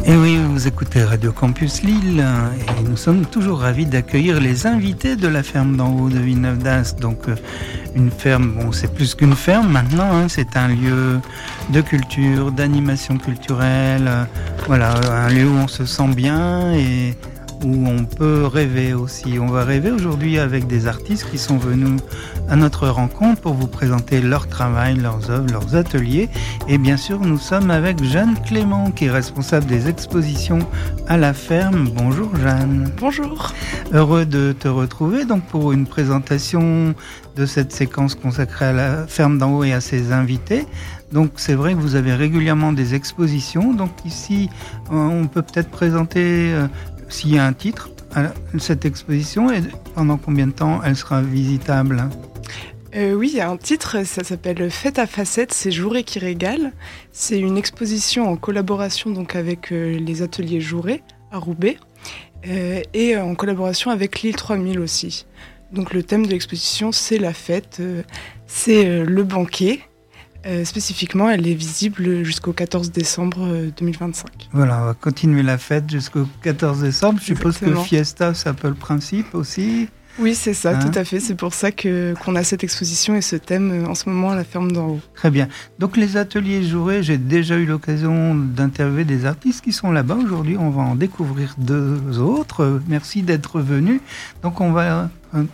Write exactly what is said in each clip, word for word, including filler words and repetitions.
Et oui, vous écoutez Radio Campus Lille et nous sommes toujours ravis d'accueillir les invités de la ferme d'en haut de Villeneuve-d'Ascq. Donc une ferme, bon c'est plus qu'une ferme maintenant, hein, c'est un lieu de culture, d'animation culturelle, euh, voilà, un lieu où on se sent bien et où on peut rêver aussi. On va rêver aujourd'hui avec des artistes qui sont venus à notre rencontre pour vous présenter leur travail, leurs œuvres, leurs ateliers. Et bien sûr, nous sommes avec Jeanne Clément, qui est responsable des expositions à la ferme. Bonjour Jeanne. Bonjour. Heureux de te retrouver donc pour une présentation de cette séquence consacrée à la ferme d'en haut et à ses invités. Donc c'est vrai que vous avez régulièrement des expositions. Donc ici, on peut peut-être présenter... Euh, s'il y a un titre à cette exposition et pendant combien de temps elle sera visitable ? euh, Oui, il y a un titre, ça s'appelle Fête à facettes, c'est Jouret qui régale. C'est une exposition en collaboration donc avec euh, les ateliers Jouret à Roubaix euh, et en collaboration avec l'île trois mille aussi. Donc le thème de l'exposition c'est la fête, euh, c'est euh, le banquet. Euh, spécifiquement, elle est visible jusqu'au quatorze décembre deux mille vingt-cinq. Voilà, on va continuer la fête jusqu'au quatorze décembre. Je suppose Exactement. Que Fiesta, c'est un peu le principe aussi. Oui, c'est ça, hein tout à fait. C'est pour ça que, qu'on a cette exposition et ce thème en ce moment à la ferme d'en haut. Très bien. Donc les ateliers Jouret, j'ai déjà eu l'occasion d'interviewer des artistes qui sont là-bas. Aujourd'hui, on va en découvrir deux autres. Merci d'être venu. Donc on va... Un,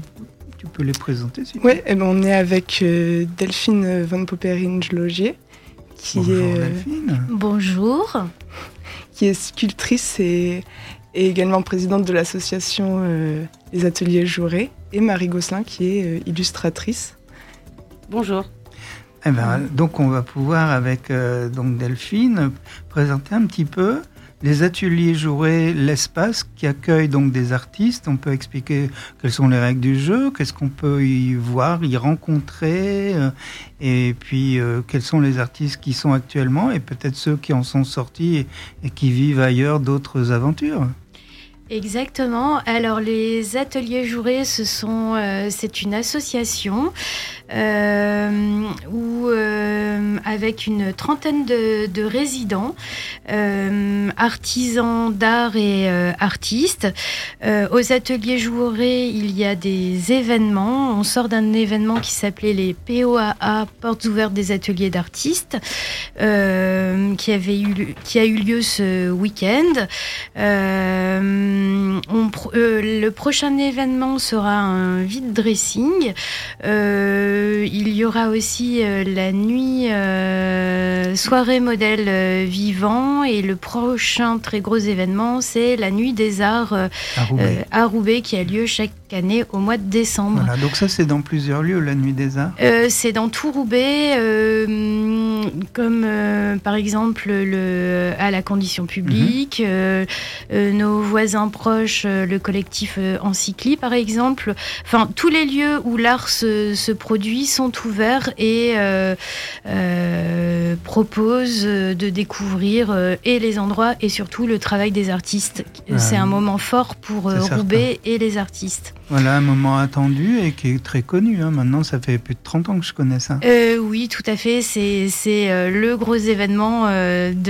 Tu peux les présenter, s'il vous plaît. Oui, eh ben on est avec euh, Delphine Van Popperinge-Logier, qui Bonjour, est Delphine. Bonjour. Qui est sculptrice et, et également présidente de l'association euh, Les Ateliers Jouret, et Marie Gosselin, qui est euh, illustratrice. Bonjour. Eh ben, donc on va pouvoir avec euh, donc Delphine présenter un petit peu les ateliers Jouret, l'espace qui accueille donc des artistes. On peut expliquer quelles sont les règles du jeu, qu'est-ce qu'on peut y voir, y rencontrer, euh, et puis euh, quels sont les artistes qui sont actuellement et peut-être ceux qui en sont sortis et, et qui vivent ailleurs d'autres aventures. Exactement. Alors les ateliers Jouret, ce sont, euh, c'est une association euh, où euh, avec une trentaine de, de résidents, euh, artisans d'art et euh, artistes. Euh, aux ateliers Jouret, il y a des événements. On sort d'un événement qui s'appelait les P O A A, Portes ouvertes des ateliers d'artistes, euh, qui avait eu, qui a eu lieu ce week-end. Euh, On, euh, le prochain événement sera un vide dressing. Euh, il y aura aussi euh, la nuit euh, soirée modèle euh, vivant et le prochain très gros événement c'est la nuit des arts euh, à, Roubaix. Euh, à Roubaix qui a lieu chaque année au mois de décembre. Voilà, donc ça c'est dans plusieurs lieux la nuit des arts. Euh, c'est dans tout Roubaix, euh, comme euh, par exemple le, à la condition publique, mmh. euh, euh, nos voisins proches, le collectif Encycli par exemple. Enfin, tous les lieux où l'art se, se produit sont ouverts et euh, euh, proposent de découvrir euh, et les endroits et surtout le travail des artistes. Ouais. C'est un moment fort pour euh, Roubaix et les artistes. Voilà, un moment attendu et qui est très connu. Hein. Maintenant, ça fait plus de trente ans que je connais ça. Euh, oui, tout à fait. C'est, c'est euh, le gros événement euh, de,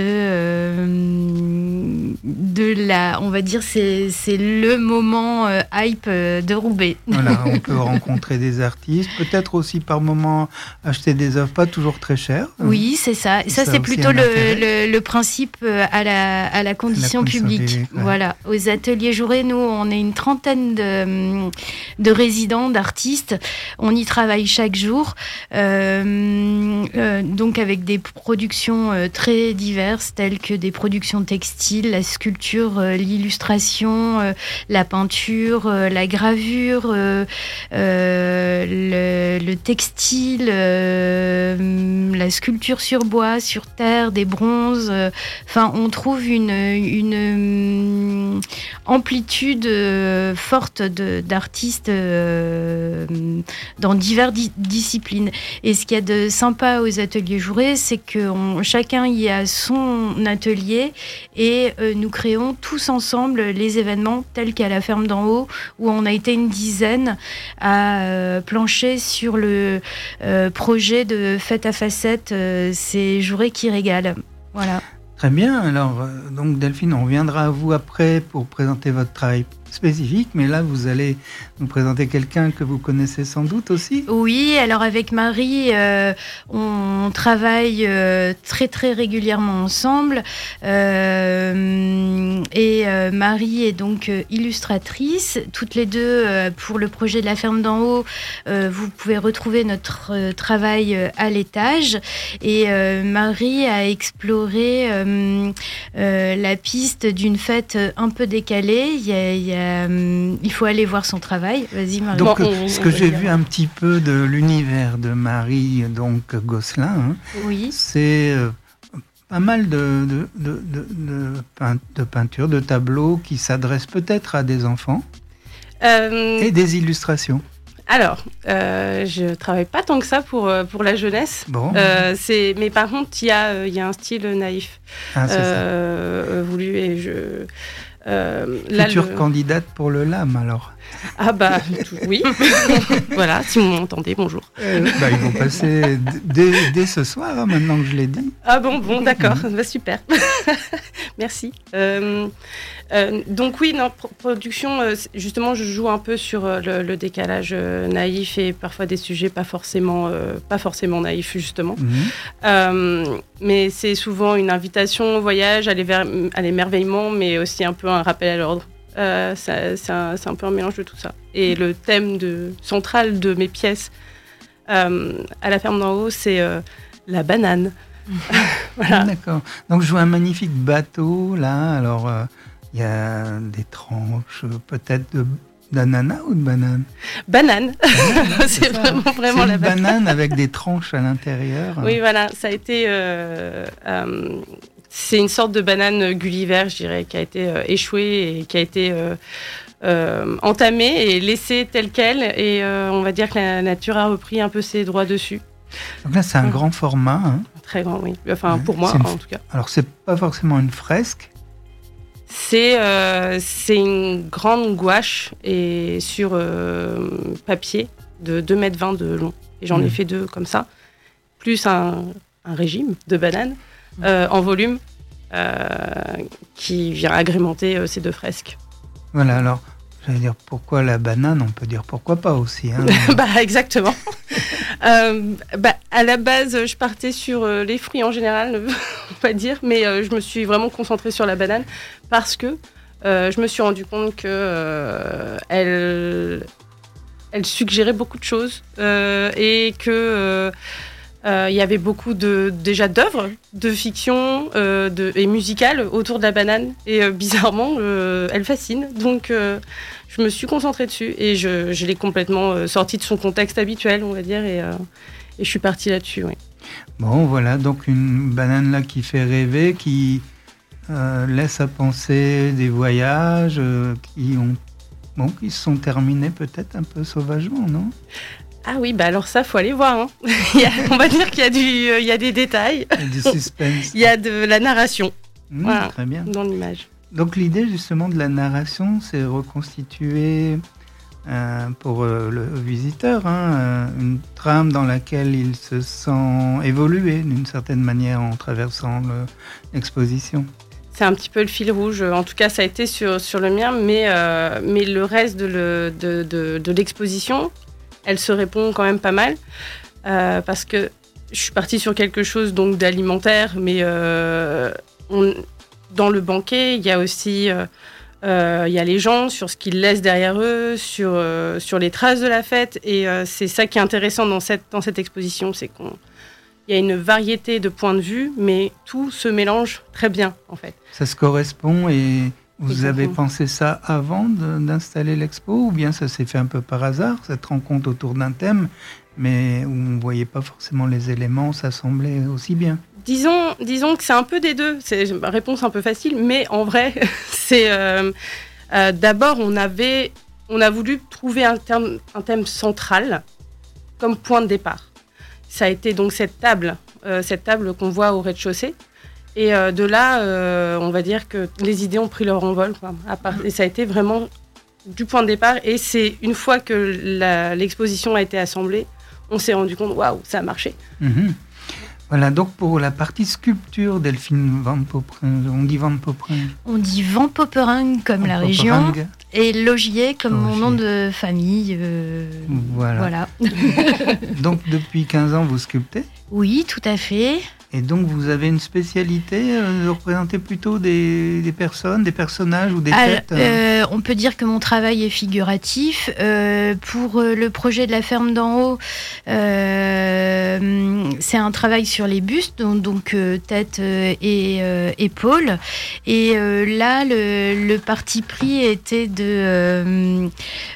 euh, de la... On va dire, c'est, c'est le moment euh, hype euh, de Roubaix. Voilà, on peut rencontrer des artistes, peut-être aussi par moment acheter des œuvres pas toujours très chères. Oui, c'est ça. Ça, ça c'est plutôt le, le, le principe à la, à la condition, la condition publique. publique ouais. Voilà. Aux ateliers Jouret, nous, on est une trentaine de... de résidents, d'artistes. On y travaille chaque jour, euh, euh, donc avec des productions euh, très diverses, telles que des productions textiles, la sculpture, euh, l'illustration, euh, la peinture, euh, la gravure, euh, euh, le, le textile, euh, la sculpture sur bois, sur terre, des bronzes. Enfin, euh, on trouve une, une amplitude euh, forte de, d'artistes euh, dans diverses di- disciplines. Et ce qu'il y a de sympa aux ateliers Jouret, c'est que on, chacun y a son atelier et euh, nous créons tous ensemble les événements tels qu'à la ferme d'en haut, où on a été une dizaine à euh, plancher sur le euh, projet de Fête à facettes, euh, c'est Jouret qui régale. Voilà. Très bien. Alors, euh, donc Delphine, on reviendra à vous après pour présenter votre travail spécifique, mais là, vous allez nous présenter quelqu'un que vous connaissez sans doute aussi. Oui, alors avec Marie, euh, on travaille euh, très très régulièrement ensemble. Euh, et euh, Marie est donc euh, illustratrice. Toutes les deux, euh, pour le projet de la ferme d'en haut, euh, vous pouvez retrouver notre euh, travail euh, à l'étage. Et euh, Marie a exploré euh, euh, la piste d'une fête un peu décalée. Il y a, il y a Euh, il faut aller voir son travail. Vas-y, Marie. Donc, bon, ce que j'ai vu un petit peu de l'univers de Marie donc Gosselin, hein, oui. c'est euh, pas mal de, de, de, de, de, peint- de peintures, de tableaux qui s'adressent peut-être à des enfants Euh, et des illustrations. alors, euh, je travaille pas tant que ça pour, euh, pour la jeunesse. Bon, Euh, c'est, mais par contre, il y, a, euh, il y a un style naïf ah, c'est euh, voulu et je. Euh, ça. là, Future le- candidate pour le L A M alors. Ah bah tout- oui. Voilà, si vous m'entendez, bonjour. Bah, ils vont passer d- dès, dès ce soir, hein, maintenant que je l'ai dit. Ah bon, bon, d'accord, bah, super. Merci. Euh, euh, donc oui, non, pro- production, euh, c'est- justement, je joue un peu sur euh, le, le décalage euh, naïf et parfois des sujets pas forcément, euh, pas forcément naïfs, justement. Mhm. Euh, mais c'est souvent une invitation au voyage, à l'éver- à l'émerveillement, mais aussi un peu un rappel à l'ordre. Euh, ça- c'est, un, c'est un peu un mélange de tout ça. Et le thème de, central de mes pièces euh, à la ferme d'en haut, c'est euh, la banane. Voilà. D'accord. Donc je vois un magnifique bateau là. Alors euh, il y a des tranches euh, peut-être de, d'ananas ou de banane. Banane, Banane, c'est ça. vraiment, vraiment C'est la une banane. banane avec des tranches à l'intérieur. Oui, voilà, ça a été. euh, euh, c'est une sorte de banane Gulliver, je dirais, qui a été euh, échouée et qui a été euh, euh, entamée et laissée telle qu'elle. Et euh, on va dire que la nature a repris un peu ses droits dessus. Donc là c'est un Ouais. grand format. Hein. Très grand, oui. Enfin, Ouais, pour moi, c'est une- en tout cas. Alors c'est pas forcément une fresque. C'est, euh, c'est une grande gouache et sur euh, papier de deux mètres vingt de long. Et j'en ai Mhm. fait deux comme ça. Plus un, un régime de bananes euh, en volume euh, qui vient agrémenter euh, ces deux fresques. Voilà. Alors j'allais dire pourquoi la banane. On peut dire pourquoi pas aussi. Hein. Bah, exactement. Euh, bah, à la base, je partais sur euh, les fruits en général, on va dire, mais euh, je me suis vraiment concentrée sur la banane parce que euh, je me suis rendu compte que euh, elle, elle suggérait beaucoup de choses euh, et que euh, euh, il y avait beaucoup de déjà d'œuvres de fiction euh, de, et musicales autour de la banane et euh, bizarrement, euh, elle fascine. Donc euh, je me suis concentrée dessus et je, je l'ai complètement euh, sortie de son contexte habituel, on va dire, et, euh, et je suis partie là-dessus. Oui. Bon voilà donc une banane là qui fait rêver, qui euh, laisse à penser des voyages euh, qui ont bon qui se sont terminés peut-être un peu sauvagement, non? Ah oui, bah alors ça, faut aller voir. Hein. Il y a- on va dire qu'il y a, du, euh, il y a des détails, Il y a du suspense. il y a de la narration Mmh, voilà. Très bien. dans l'image. Donc l'idée justement de la narration, c'est reconstituer euh, pour euh, le visiteur hein, euh, une trame dans laquelle il se sent évoluer d'une certaine manière en traversant le- l'exposition. C'est un petit peu le fil rouge. En tout cas, ça a été sur, sur le mien, mais, euh, mais le reste de, le, de, de, de l'exposition, elle se répond quand même pas mal. Euh, parce que je suis partie sur quelque chose donc, d'alimentaire, mais euh, on, dans le banquet, il y a aussi euh, euh, il y a les gens, sur ce qu'ils laissent derrière eux, sur, euh, sur les traces de la fête. Et euh, c'est ça qui est intéressant dans cette, dans cette exposition, c'est qu'on il y a une variété de points de vue, mais tout se mélange très bien, en fait. Ça se correspond et vous Exactement. avez pensé ça avant de- d'installer l'expo ou bien ça s'est fait un peu par hasard, cette rencontre autour d'un thème, mais où on ne voyait pas forcément les éléments s'assembler aussi bien? Disons, disons que c'est un peu des deux. C'est une réponse un peu facile, mais en vrai, c'est euh, euh, d'abord on avait, on a voulu trouver un, terme, un thème central comme point de départ. Ça a été donc cette table, euh, cette table qu'on voit au rez-de-chaussée. Et euh, de là, euh, on va dire que les idées ont pris leur envol, quoi, à part, et ça a été vraiment du point de départ. Et c'est une fois que la, l'exposition a été assemblée, on s'est rendu compte, waouh, ça a marché. Mhm. Voilà, donc pour la partie sculpture, Delphine Van Poperinge, on dit Van Poperinge. On dit Van Poperinge comme Van la Poperinge. région et Logier comme Logier. mon nom de famille. euh, Voilà. voilà. Donc depuis quinze ans, vous sculptez. Oui, tout à fait. Et donc vous avez une spécialité euh, de représenter plutôt des, des personnes, des personnages ou des Alors, têtes euh... euh, on peut dire que mon travail est figuratif. Euh, pour euh, le projet de la ferme d'en haut, euh, c'est un travail sur les bustes, donc, donc euh, tête euh, et euh, épaules. Et euh, là, le, le parti pris était de euh,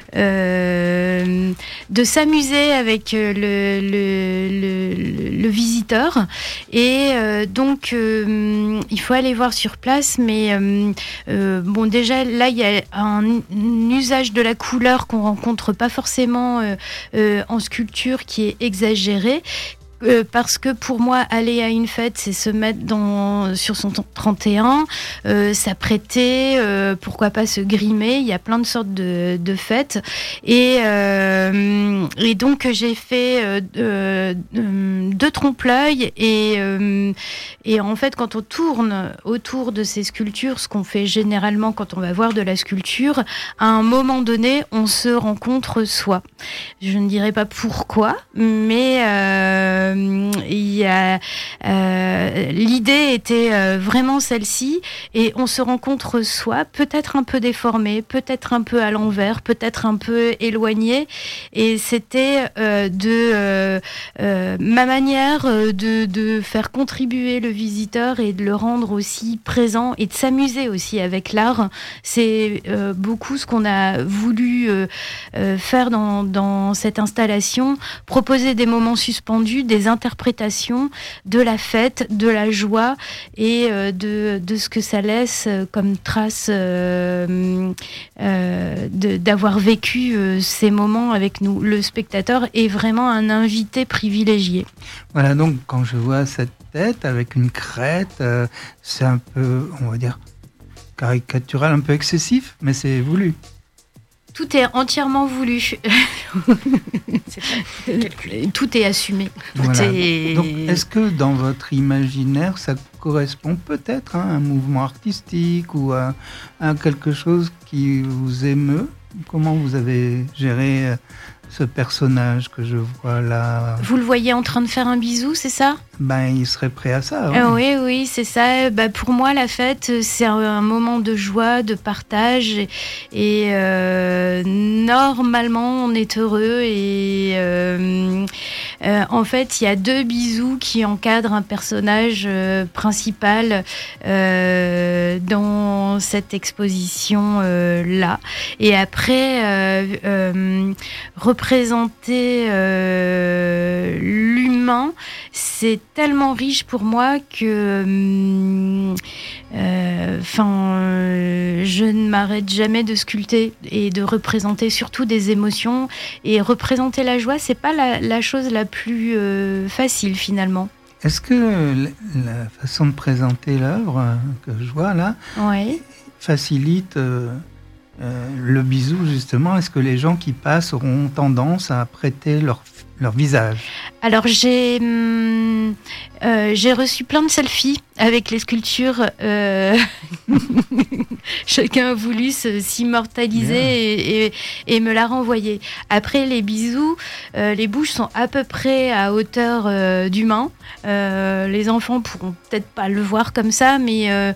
euh, de s'amuser avec le le, le, le visiteur. Et euh, donc, euh, il faut aller voir sur place. Mais euh, euh, bon, déjà, là, il y a un, un usage de la couleur qu'on rencontre pas forcément euh, euh, en sculpture qui est exagéré. Euh, parce que pour moi, aller à une fête, c'est se mettre dans, sur son trente et un, euh, s'apprêter, euh, pourquoi pas se grimer. Il y a plein de sortes de, de fêtes. Et, euh, et donc, j'ai fait euh, euh, deux trompe-l'œil. Et, euh, et en fait, quand on tourne autour de ces sculptures, ce qu'on fait généralement quand on va voir de la sculpture, à un moment donné, on se rencontre soi. Je ne dirais pas pourquoi, mais... Euh, il y a, euh, l'idée était euh, vraiment celle-ci, et on se rencontre soi, peut-être un peu déformé, peut-être un peu à l'envers, peut-être un peu éloigné, et c'était euh, de euh, euh, ma manière de, de faire contribuer le visiteur et de le rendre aussi présent et de s'amuser aussi avec l'art. C'est euh, beaucoup ce qu'on a voulu euh, euh, faire dans, dans cette installation, proposer des moments suspendus, des interprétations de la fête, de la joie et euh, de, de ce que ça laisse comme trace euh, euh, de, d'avoir vécu euh, ces moments avec nous. Le spectateur est vraiment un invité privilégié. Voilà, donc quand je vois cette tête avec une crête, euh, c'est un peu, on va dire, caricatural, un peu excessif, mais c'est voulu. Tout est entièrement voulu. C'est pas calculé. Tout est assumé. Tout Voilà. est... Donc, est-ce que dans votre imaginaire, ça correspond peut-être à un mouvement artistique ou à, à quelque chose qui vous émeut ? Comment vous avez géré ce personnage que je vois là ? Vous le voyez en train de faire un bisou, c'est ça ? Ben, il serait prêt à ça. Ouais. Euh, oui, oui, c'est ça. Bah, pour moi, la fête, c'est un, un moment de joie, de partage. Et, et euh, normalement, on est heureux. Et euh, euh, en fait, il y a deux bisous qui encadrent un personnage euh, principal euh, dans cette exposition-là. Euh, et après, euh, euh, représenter euh, l'humain, c'est tellement riche pour moi que enfin euh, euh, je ne m'arrête jamais de sculpter et de représenter surtout des émotions, et représenter la joie, c'est pas la, la chose la plus euh, facile finalement. Est-ce que la façon de présenter l'œuvre que je vois là ouais. facilite euh, euh, le bisou justement ? Est-ce que les gens qui passent auront tendance à prêter leur leur visage ? Alors j'ai hum, euh, j'ai reçu plein de selfies avec les sculptures. Euh... Chacun a voulu se, s'immortaliser et, et, et me l'a renvoyé. Après les bisous, euh, les bouches sont à peu près à hauteur euh, d'humain. Euh, les enfants pourront peut-être pas le voir comme ça, mais euh,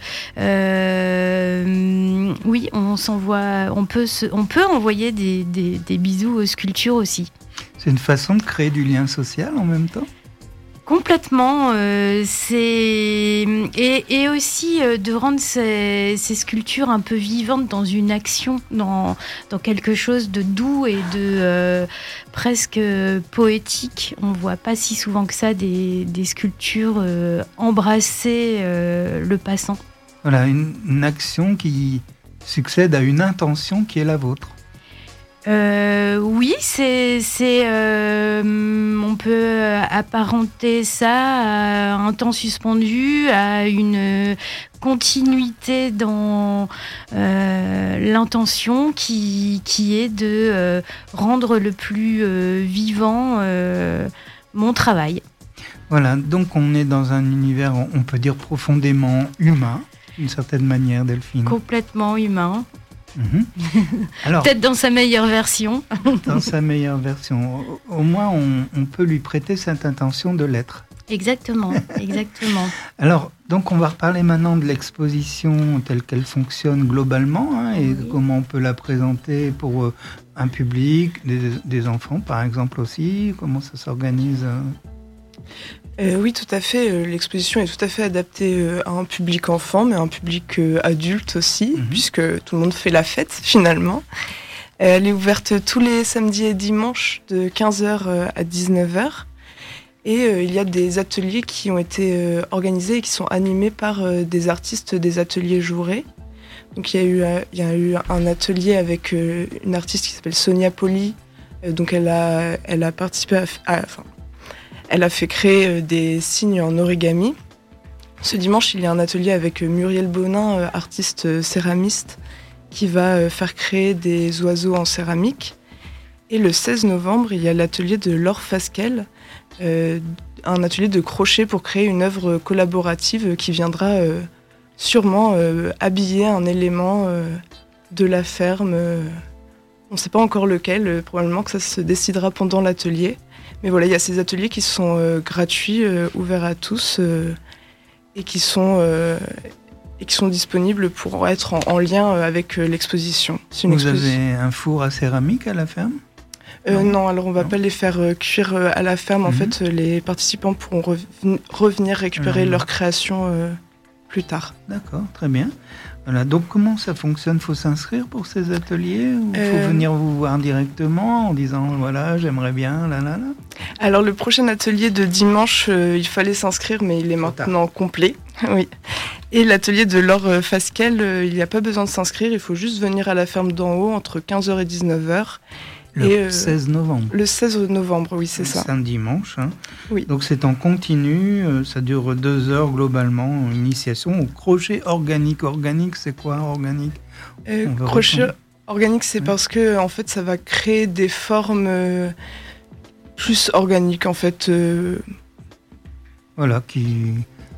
euh, oui, on s'envoie, on peut, se, on peut envoyer des, des, des bisous aux sculptures aussi. C'est une façon de créer du lien social en même temps ? Complètement. Euh, c'est... Et, et aussi euh, de rendre ces, ces sculptures un peu vivantes dans une action, dans, dans quelque chose de doux et de euh, presque poétique. On ne voit pas si souvent que ça des, des sculptures euh, embrasser euh, le passant. Voilà, une, une action qui succède à une intention qui est la vôtre. Euh, oui, c'est, c'est, euh, on peut apparenter ça à un temps suspendu, à une continuité dans euh, l'intention qui, qui est de euh, rendre le plus euh, vivant euh, mon travail. Voilà, donc on est dans un univers, on peut dire profondément humain, d'une certaine manière, Delphine. Complètement humain. Mmh. Alors, peut-être dans sa meilleure version. Dans sa meilleure version. Au, au moins, on, on peut lui prêter cette intention de l'être. Exactement, exactement. Alors, donc on va reparler maintenant de l'exposition telle qu'elle fonctionne globalement, hein, et oui. comment on peut la présenter pour euh, un public, des, des enfants par exemple aussi, comment ça s'organise euh... Euh, oui, tout à fait. L'exposition est tout à fait adaptée à un public enfant, mais un public adulte aussi, mmh. puisque tout le monde fait la fête finalement. Elle est ouverte tous les samedis et dimanches de quinze heures à dix-neuf heures. Et euh, il y a des ateliers qui ont été euh, organisés et qui sont animés par euh, des artistes des ateliers Jouret. Donc il y a eu, euh, il y a eu un atelier avec euh, une artiste qui s'appelle Sonia Poli. Euh, donc elle a, elle a participé à, à enfin, elle a fait créer euh, des signes en origami. Ce dimanche, il y a un atelier avec euh, Muriel Bonin, euh, artiste euh, céramiste, qui va euh, faire créer des oiseaux en céramique. Et le seize novembre, il y a l'atelier de Laure Fasquelle, Euh, un atelier de crochet pour créer une œuvre collaborative qui viendra euh, sûrement euh, habiller un élément euh, de la ferme. Euh, on ne sait pas encore lequel, euh, probablement que ça se décidera pendant l'atelier. Mais voilà, il y a ces ateliers qui sont euh, gratuits, euh, ouverts à tous euh, et, qui sont, euh, et qui sont disponibles pour être en, en lien avec euh, l'exposition. C'est une Vous exposition. avez un four à céramique à la ferme ? Euh, non. non, alors on va non. pas les faire euh, cuire euh, à la ferme. En mmh. fait, euh, les participants pourront rev- revenir récupérer mmh. leur création euh, plus tard. D'accord, très bien. Voilà, donc comment ça fonctionne ? Il faut s'inscrire pour ces ateliers ou il faut euh... venir vous voir directement en disant voilà, j'aimerais bien, là, là, là ? Alors le prochain atelier de dimanche, euh, il fallait s'inscrire, mais il est maintenant complet. Oui. Et l'atelier de Laure Fasquelle, euh, il n'y a pas besoin de s'inscrire, il faut juste venir à la ferme d'en haut entre quinze heures et dix-neuf heures. Le et, seize novembre. Le seize novembre, oui, c'est ça. C'est un dimanche. Hein. Oui. Donc c'est en continu, euh, ça dure deux heures globalement, une initiation au crochet organique. Organique, c'est quoi organique euh, Crochet répondre. organique, c'est oui. parce que en fait, ça va créer des formes euh, plus organiques, en fait. Euh... Voilà, qui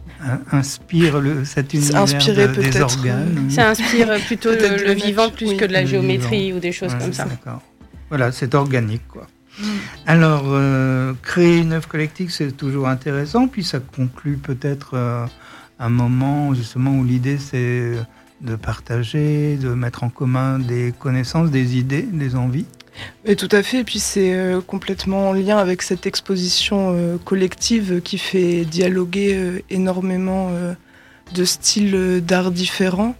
inspire le, cet univers Inspiré, de, des organes. Oui. Ça inspire plutôt le, le vivant plus oui. que de la le géométrie vivant. Ou des choses ouais, comme ça. D'accord. Voilà, c'est organique, quoi. Mmh. Alors, euh, créer une œuvre collective, c'est toujours intéressant, puis ça conclut peut-être euh, un moment, justement, où l'idée, c'est de partager, de mettre en commun des connaissances, des idées, des envies. Et tout à fait, et puis c'est euh, complètement en lien avec cette exposition euh, collective qui fait dialoguer euh, énormément euh, de styles d'art différents.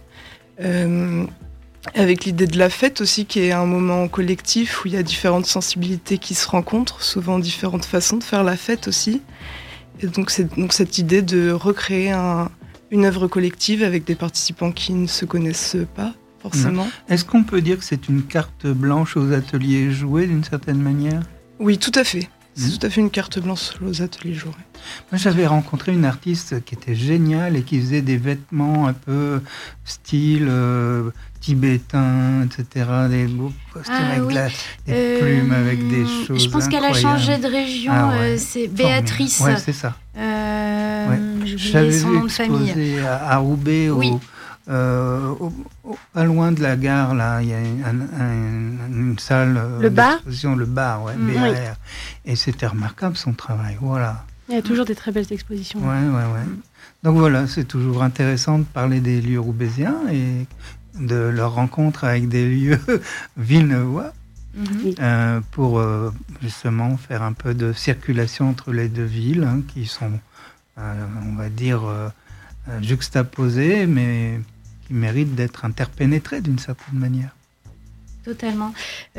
Euh, Avec l'idée de la fête aussi, qui est un moment collectif où il y a différentes sensibilités qui se rencontrent, souvent différentes façons de faire la fête aussi. Et donc c'est donc cette idée de recréer un, une œuvre collective avec des participants qui ne se connaissent pas forcément. Mmh. Est-ce qu'on peut dire que c'est une carte blanche aux ateliers Jouret d'une certaine manière ? Oui, tout à fait. C'est mmh. tout à fait une carte blanche aux ateliers Jouret. Moi, j'avais rencontré une artiste qui était géniale et qui faisait des vêtements un peu style euh, tibétain, et cetera. Des beaux costumes ah, avec oui. la, des euh, plumes, avec des choses. Je pense incroyables. qu'elle a changé de région. Ah, ouais. euh, c'est Béatrice. Oui, c'est ça. Euh, ouais. J'avais son nom de famille. À, à Roubaix, oui. au, euh, au, au, pas loin de la gare, là, il y a un, un, une salle. Le bar. Le bar, ouais, mmh, B A R. Oui. Et c'était remarquable son travail. Voilà. Il y a toujours des très belles expositions. Ouais, ouais, ouais. Donc voilà, c'est toujours intéressant de parler des lieux roubaisiens et de leur rencontre avec des lieux villeneuvois mm-hmm. euh, pour euh, justement faire un peu de circulation entre les deux villes hein, qui sont, euh, on va dire, euh, juxtaposées, mais qui méritent d'être interpénétrées d'une certaine manière. Totalement.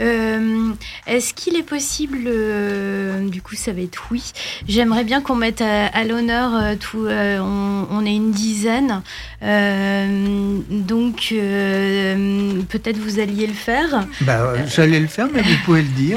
Euh, est-ce qu'il est possible, euh, du coup ça va être oui, j'aimerais bien qu'on mette à, à l'honneur, euh, tout, euh, on, on est une dizaine, euh, donc euh, peut-être vous alliez le faire. Bah, euh, j'allais le faire, mais vous pouvez le dire.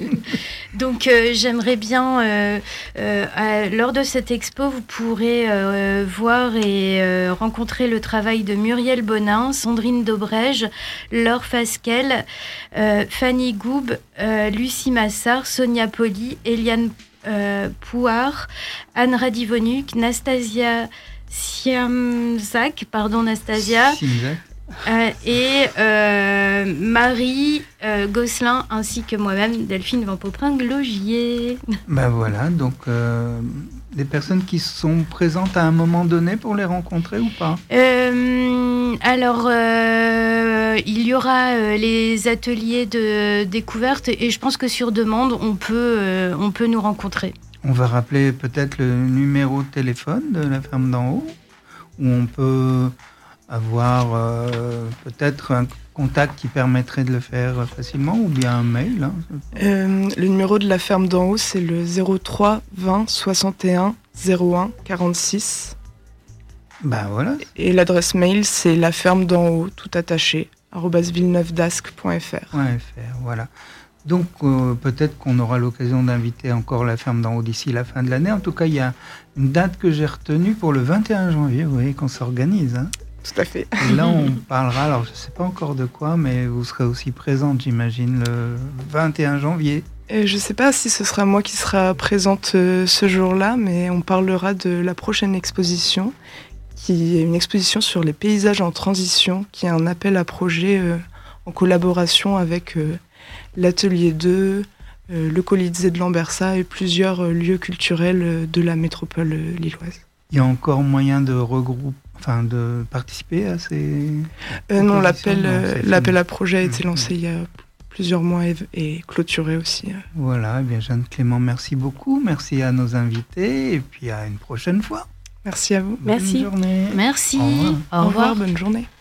Donc euh, j'aimerais bien, euh, euh, à, lors de cette expo, vous pourrez euh, voir et euh, rencontrer le travail de Muriel Bonin, Sandrine Daubrège, Laure Fasquelle, euh, Fanny Goub, euh, Lucie Massard, Sonia Poli, Eliane euh, Pouard, Anne Radivonuk, Nastasia Siamzak, pardon Nastasia, euh, et euh, Marie euh, Gosselin, ainsi que moi-même, Delphine Van Poprin-Glogier. Ben voilà, donc euh, des personnes qui sont présentes à un moment donné pour les rencontrer ou pas? euh, Alors, euh, il y aura euh, les ateliers de découverte et je pense que sur demande, on peut, euh, on peut nous rencontrer. On va rappeler peut-être le numéro de téléphone de la ferme d'en haut, où on peut avoir euh, peut-être un contact qui permettrait de le faire facilement, ou bien un mail. Hein. Euh, le numéro de la ferme d'en haut, c'est le zéro trois vingt soixante et un zéro un quarante-six. Ben voilà. Et l'adresse mail, c'est la ferme d'en haut, tout attaché, arobase villeneuve dascq point f r. Voilà. Donc euh, peut-être qu'on aura l'occasion d'inviter encore la ferme d'en haut d'ici la fin de l'année. En tout cas, il y a une date que j'ai retenue pour le vingt et un janvier. Vous voyez qu'on s'organise. Hein. Tout à fait. Et là, on parlera, alors je ne sais pas encore de quoi, mais vous serez aussi présente, j'imagine, le vingt et un janvier. Et je ne sais pas si ce sera moi qui sera présente euh, ce jour-là, mais on parlera de la prochaine exposition, qui est une exposition sur les paysages en transition, qui est un appel à projet euh, en collaboration avec euh, l'Atelier deux, euh, le Colisée de Lambersart et plusieurs euh, lieux culturels euh, de la métropole euh, lilloise. Il y a encore moyen de regrouper, enfin de participer à ces... Euh, non, l'appel, non, euh, c'est l'appel fini. à projet a été Mmh. lancé il y a plusieurs mois et, et clôturé aussi. Voilà, eh bien Jeanne Clément, merci beaucoup. Merci à nos invités et puis à une prochaine fois. Merci à vous. Merci. Bonne journée. Merci. Au revoir. Au revoir. Bonne journée.